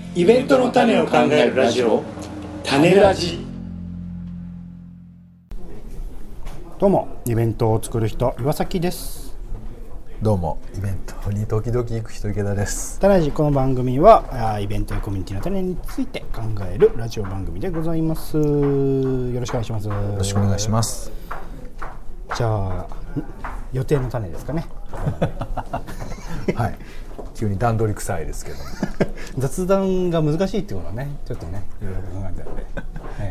イベントの種を考えるラジオ、種ラジ。 どうも、イベントを作る人、岩崎です。 どうも、イベントに時々行く人、池田です。 種ラジ、この番組はイベントやコミュニティの種について考えるラジオ番組でございます。よろしくお願いします。よろしくお願いします。 じゃあ、予定の種ですかね。 はい、急に段取り臭いですけど雑談が難しいってことはね、ちょっとね、いろいろ考えてあって、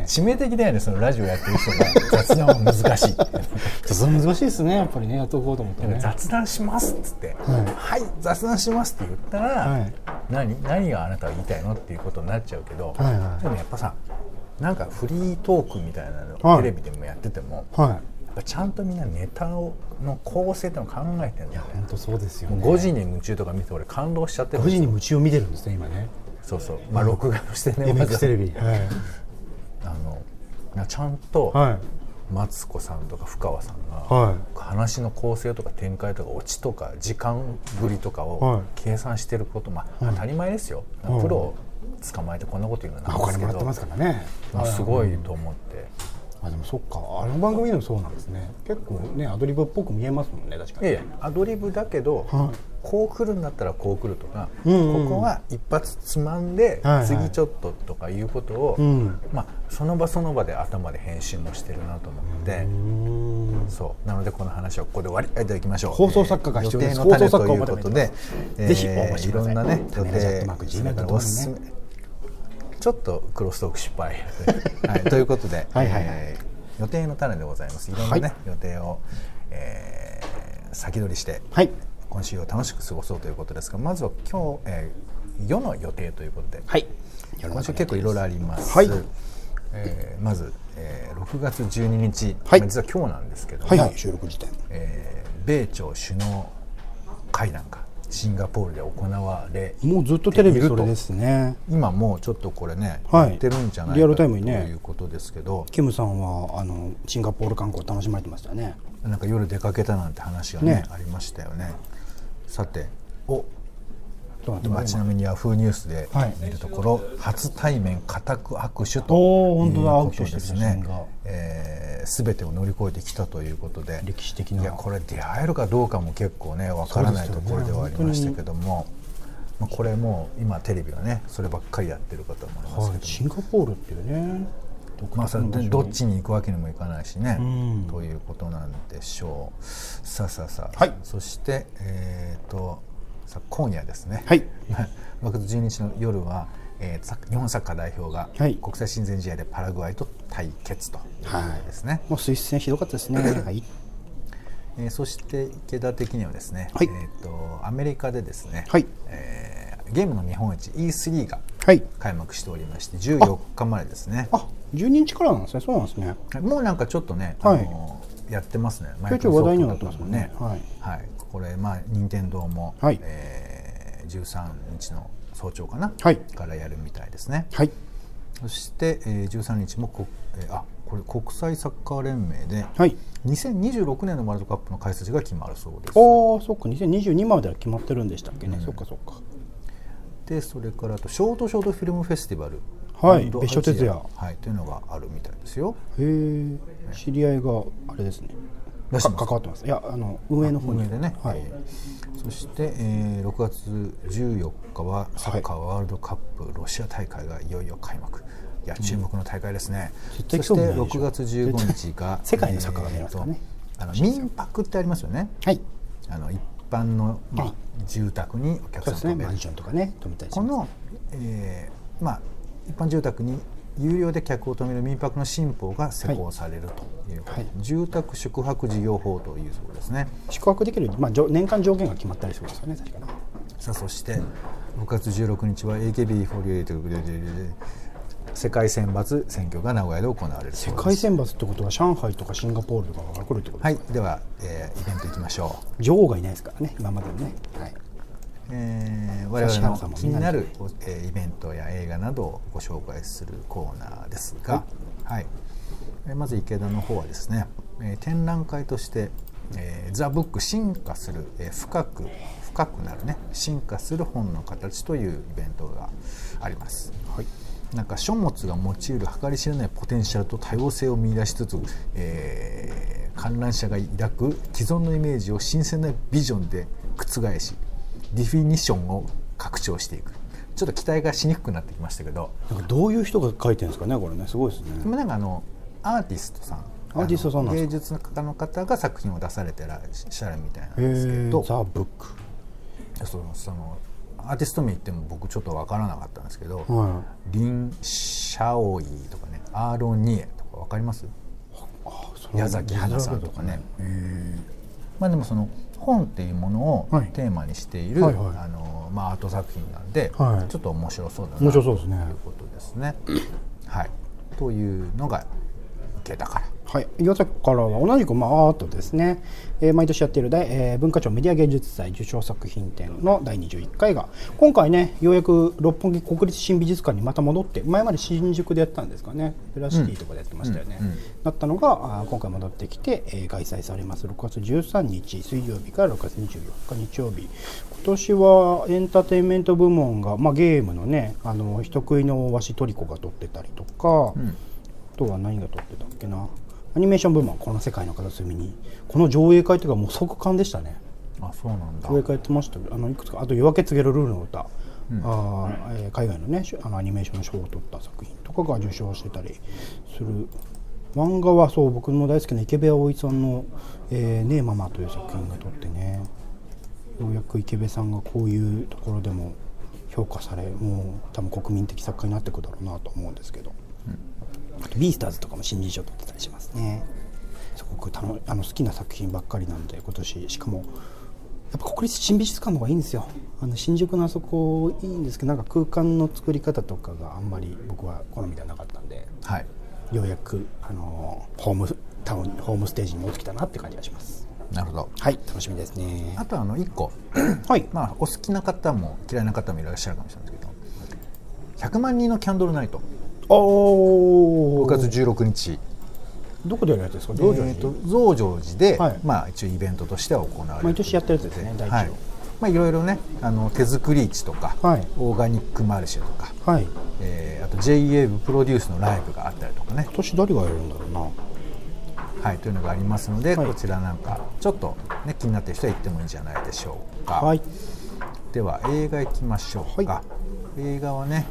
致命的だよね、そのラジオやってる人が雑談は難しい雑談難しいですね、やっぱりね、やっておこうと思ってね。 雑談しますっつって、はい、雑談しますって言ったら、何があなたは言いたいのっていうことになっちゃうけど、でもやっぱさ、なんかフリートークみたいなのをテレビでもやってても、ちゃんとみんなネタの構成ってのを考えてるんだよね。 本当そうですよね。 5時に夢中とか見て俺感動しちゃってる。 5時に夢中を見てるんですね、今ね。 そうそう、まあ録画してね、 MX テレビ、 ちゃんとマツコさんとか深川さんが話の構成とか展開とかオチとか時間ぶりとかを計算してること、まあ当たり前ですよ。プロを捕まえてこんなこと言うのなんですけど、お金もらってますからね。すごいと思って。 でもそっか、あの番組でもそうなんですね。結構ね、アドリブっぽく見えますもんね、確かに。 アドリブだけど、こう来るんだったらこう来るとか、ここは一発つまんで、次ちょっととかいうことを、まあその場その場で頭で編集もしてるなと思って、そうなのでこの話はここで終わりたいといきましょう。 放送作家が必要です。 予定の種ということで、 ぜひ応募してください。 いろんなね予定おすすめ。ちょっとクロストーク失敗、ということで予定の種でございます。いろんなね予定を先取りして今週を楽しく過ごそうということですが、まずは今日世の予定ということで、今週結構いろいろあります。まず6月12日、実は今日なんですけども、 収録時点米朝首脳会談がシンガポールで行われ、 もうずっとテレビそれですね。 今もうちょっとこれね、やってるんじゃないかということですけど、 キムさんはシンガポール観光楽しまれてましたよね。 なんか夜出かけたなんて話がねありましたよね。さて、今ちなみにヤフーニュースで見るところ、初対面固く握手ということですね。全てを乗り越えてきたということで、 歴史的な、 いやこれ出会えるかどうかも結構ねわからないところではありましたけども、これも今テレビはねそればっかりやってるかと思いますけど、 シンガポールっていうね、 どっちに行くわけにもいかないしね、ということなんでしょう。さあ、そして今夜ですね、6月12日の夜は日本サッカー代表が国際親善試合でパラグアイと対決ということですね。 もうスイス戦ひどかったですね。 そして池田的にはですね、アメリカでですね、ゲームの見本市 E3 が開幕しておりまして、14日までですね。 12日からなんですね。そうなんですね。 もうなんかちょっとね、やってますね。 マイクロソフト話題になってますもんね。 これ任天堂も13日の早朝かなからやるみたいですね。そして13日もこれ国際サッカー連盟で2026年のワールドカップの開催地が決まるそうです。 そっか、2022までは決まってるんでしたっけね。そっか。 でそれからショートフィルムフェスティバル、 別所哲也というのがあるみたいですよ。 知り合いがあれですね、関わってます。いや運営の方にでね。そして6月14日はサッカーワールドカップロシア大会がいよいよ開幕。いや注目の大会ですね。そして6月15日が世界のサッカーが見えますからね。 民泊ってありますよね。一般の住宅にお客さん泊める、 マンションとかね、泊めたりします。 この一般住宅に有料で客を泊める民泊の新法が施行されるということで、住宅宿泊事業法というそうですね。 宿泊できる、年間上限が決まったりするんですよね、確かに。 さあそして6月16日は AKB48 世界選抜選挙が名古屋で行われるそうです。 世界選抜ってことは上海とかシンガポールとかが来るってことですか。 では、イベント行きましょう。女王がいないですからね、今までのね。 我々の気になるイベントや映画などをご紹介するコーナーですが、まず池田の方はですね、展覧会としてザ・ブック進化する深く深くなるね、進化する本の形というイベントがあります。はい、なんか書物が用いる計り知れないポテンシャルと多様性を見出しつつ、観覧者が抱く既存のイメージを新鮮なビジョンで覆し、ディフィニッションを拡張していく。ちょっと期待がしにくくなってきましたけど、 なんかどういう人が書いてるんですかね、これね、すごいですね。 でもなんかアーティストさん、芸術家の方が作品を出されてらっしゃるみたいなんですけど、 ザ・ブック、 そのアーティスト名言っても僕ちょっと分からなかったんですけど、リン・シャオイとかね、アーロン・ニエとか分かります？矢崎花さんとかね。まあでもその本っていうものをテーマにしている、アート作品なんで、ちょっと面白そうだなということですね。はい、というのが池田から。 はい、岩崎からは同じくアートですね、毎年やっている文化庁メディア芸術祭受賞作品展の第21回が今回ね、ようやく六本木国立新美術館にまた戻って、前まで新宿でやったんですかね、プラシティとかでやってましたよね、だったのが今回戻ってきて、開催されます。6月13日水曜日から6月24日日曜日、今年はエンターテインメント部門が、ゲームのね、人食いのワシトリコが撮ってたりとか、あとは何が撮ってたっけな、アニメーション部門、この世界の片隅に、この上映会というかもう即完でしたね。 あ、そうなんだ。 上映会やってました。いくつか、あと夜明け告げるルールの歌、海外のね、アニメーションの賞を取った作品とかが受賞してたりする。漫画はそう、僕の大好きな池部葵さんの「ねえママ」という作品が撮ってね、ようやく池部さんがこういうところでも評価され、もう多分国民的作家になっていくだろうなと思うんですけど、あとビースターズとかも新人賞取ってたりしますね。すごく好きな作品ばっかりなんで、今年しかもやっぱ国立新美術館の方がいいんですよ。新宿のあそこいいんですけど、なんか空間の作り方とかがあんまり僕は好みではなかったんで、はい、ようやくホームステージに戻ってきたなって感じがします。なるほど。はい、楽しみですね。 あと1個、はい、お好きな方も嫌いな方もいらっしゃるかもしれないですけど、100万人のキャンドルナイト、6月16日、 どこでやるやつですか？ 増上寺で、一応イベントとしては行われる、 毎年やってるやつですね。 いろいろね、手作り市とか、オーガニックマルシェとか、あと JA 部プロデュースのライブがあったりとかね。 今年誰がやるんだろうな。 はい、というのがありますので、こちらなんかちょっと、ね、気になっている人は行ってもいいんじゃないでしょうか。では映画行きましょうか。映画はね、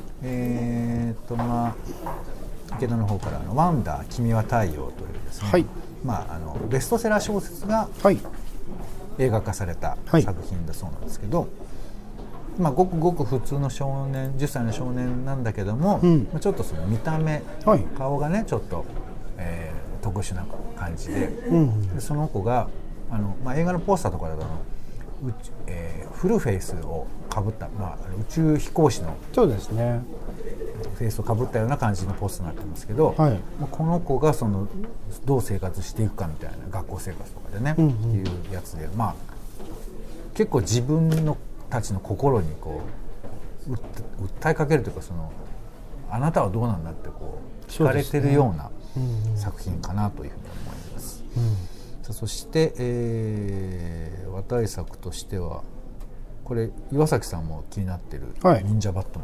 池田の方から「ワンダー君は太陽」というですね、ベストセラー小説が映画化された作品だそうなんですけど、ごくごく普通の少年、10歳の少年なんだけども、ちょっとその見た目、顔がねちょっと、特殊な感じで、その子が映画のポスターとかだとフルフェイスをかぶった、宇宙飛行士のそうですねフェイスをかぶったような感じのポスターになってますけど、この子がどう生活していくかみたいな、学校生活とかでね、いうやつで、結構自分たちの心にこう訴えかけるというか、あなたはどうなんだってこう聞かれてるような作品かなというふうに思います。そして、話題作としてはこれ岩崎さんも気になってる忍者バットマ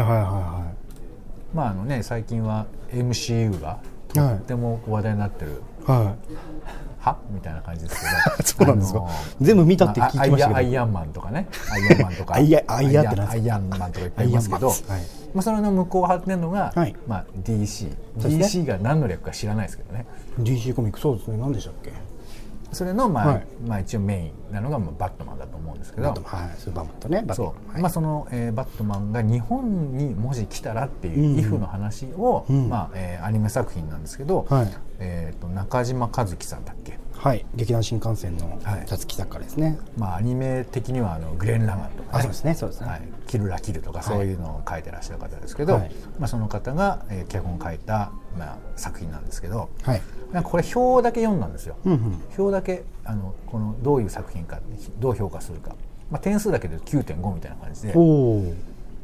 ン、最近は MCU がとっても話題になってる、みたいな感じですけどそうなんですか。全部見たって聞きましたけど、 アイアンマンとかね、アイアンマンとかアイアンマンとかいっぱいいますけど、それの向こうを張ってるのが、DC が何の略か知らないですけどね。 DC コミック、そうですね、何でしたっけ。 それの一応メインなのがバットマンだと思うんですけど、バットマンが日本にもし来たらっていうイフの話を、アニメ作品なんですけど、中島和樹さんだっけ、 劇団新幹線の雑記作家ですね。 アニメ的にはグレン・ラガンとかね、キルラキルとかそういうのを書いてらっしゃる方ですけど、その方が脚本を書いた作品なんですけど、なんかこれ表だけ読んだんですよ。表だけこのどういう作品かどう評価するか、点数だけで 9.5 みたいな感じで、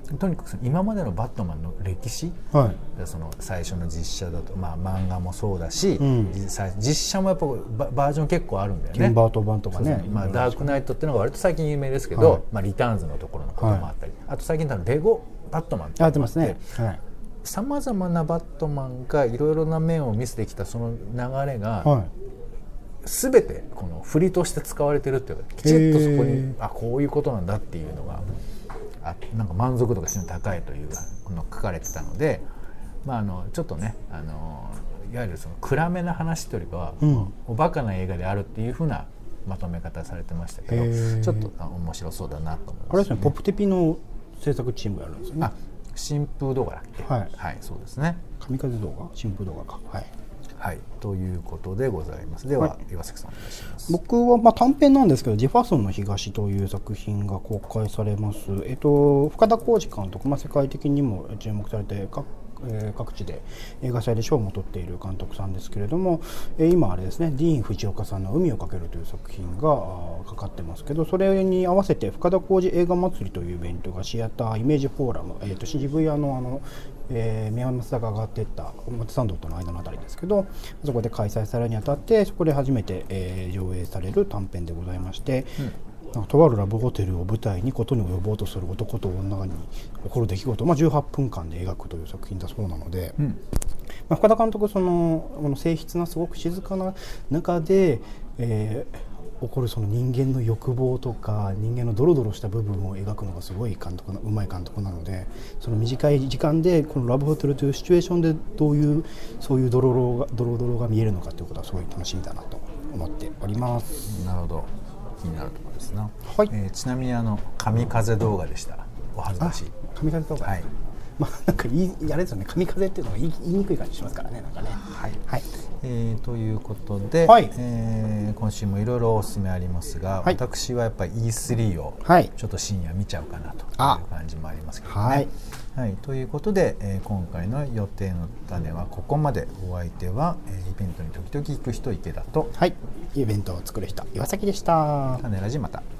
とにかく今までのバットマンの歴史、 はい、 その最初の実写だと、まあ、漫画もそうだし、 うん、 実写もやっぱバージョン結構あるんだよね。 ティム・バートン版とかね。 そうそう、まあ、ダークナイトっていうのが割と最近有名ですけど、はい、まあ、リターンズのところのこともあったり、はい、あと最近レゴバットマンってやってますね。 さまざまなバットマンがいろいろな面を見せてきたその流れが、はい、全てこの振りとして使われてるっていうか、きちっとそこにこういうことなんだっていうのがなんか満足度が非常に高いというのが書かれてたので、まあ、ちょっとねいわゆるその暗めな話というよりかは、うん、おバカな映画であるっていうふうなまとめ方されてましたけど、ちょっと面白そうだなと思います、ね。 あれですね、ポップテピの制作チームやるんですよね。 新風動画だっけ。 はい、 はい、そうですね。 神風動画、新風動画か。はい。 はい、ということでございます。では、岩崎さんお願いします。 僕はまあ短編なんですけど、ジェファーソンの東という作品が公開されます。深田浩二監督、まあ、世界的にも注目されて各地で映画祭で賞も取っている監督さんですけれども、今あれですね、ディーン・フジオカさんの海をかけるという作品がかかってますけど、それに合わせて深田浩二映画祭りというイベントがシアターイメージフォーラム、渋谷の宮益坂が上がっていった表参道との間のあたりですけど、そこで開催されるにあたってそこで初めて、上映される短編でございまして、とあるラブホテルを舞台にことに及ぼうとする男と女に起こる出来事を、18分間で描くという作品だそうなので、深田監督この静筆なすごく静かな中で、起こるその人間の欲望とか人間のドロドロした部分を描くのがすごいうまい監督なので、その短い時間でこのラブホテルというシチュエーションでそういうドロドロが見えるのかということはすごい楽しみだなと思っております。 なるほど、気になるところですな。 はい、 ちなみに神風動画でした。お恥ずかしい。 神風動画、はい、まあ、なんかあれですよね、神風っていうのが言いにくい感じしますからね、なんかね。はい、はい、ということで、 はい、 今週もいろいろおすすめありますが、はい、私はやっぱり E3 をちょっと深夜見ちゃうかなという感じもありますけどね。はい、はい、ということで、今回の予定の種はここまで。お相手は、イベントに時々行く人池田と、 はい、イベントを作る人岩崎でした。 種ラジまた。